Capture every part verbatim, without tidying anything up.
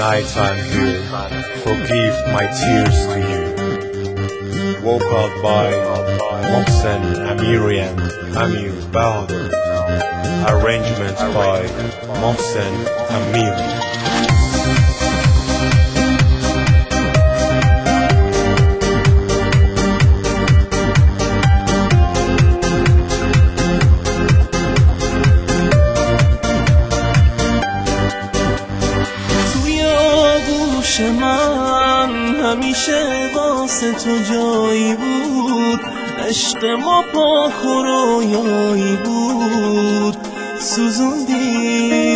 nights I'm here, forgive my tears to you. Vocal by Mohsen Amiri and Amir Bahadur. Arrangement by Mohsen Amiri. من همیشه واسه تو جایی بود، عشق ما پاک و رویایی بود، سوزوندی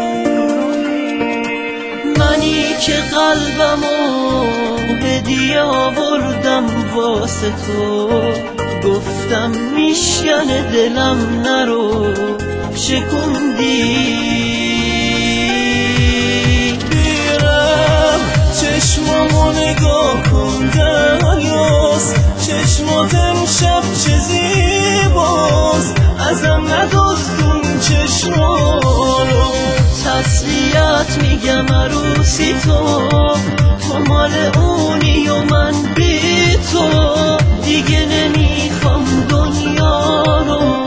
منی که قلبمو هدیه آوردم واسه تو، گفتم میشکنه دلم نرو، شکوندی چشمامو نگاه کن دریاست، چشمات امشب چه زیباست، ازم ندزدون چشمارو، تسلیت میگم عروسی تو، تو مال اونی و من بی تو، دیگه نمیخوام دنیا رو.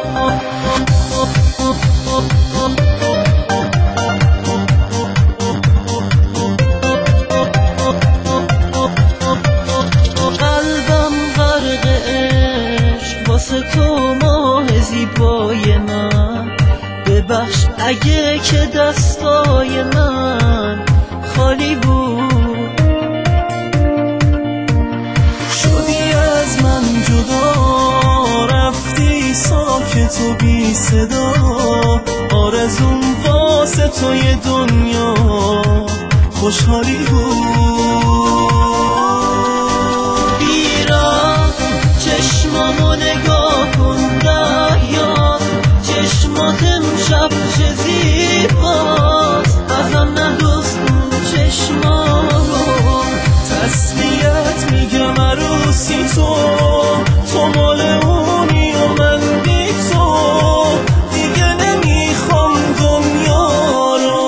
تو ماه زیبای من، ببخش اگه که دستای من خالی بود، شدی از من جدا، رفتی ساکت و بی صدا، آرزوم واسه توی دنیا خوشحالی بود. چشمامو نگاه کن دریا، چشمات امشب چه زیباست، ازم ندزدون چشمارو، تسلیت میگم عروسی تو، تو مال اونی و من بی تو، دیگه نمیخوام دنیا رو.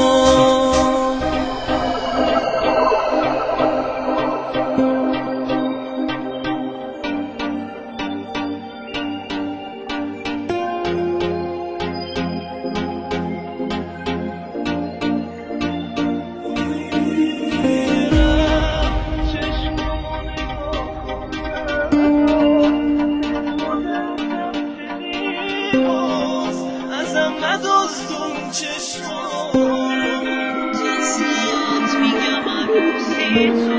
ازم ندزدون چشمارو، تسلیت میگم عروسی تو.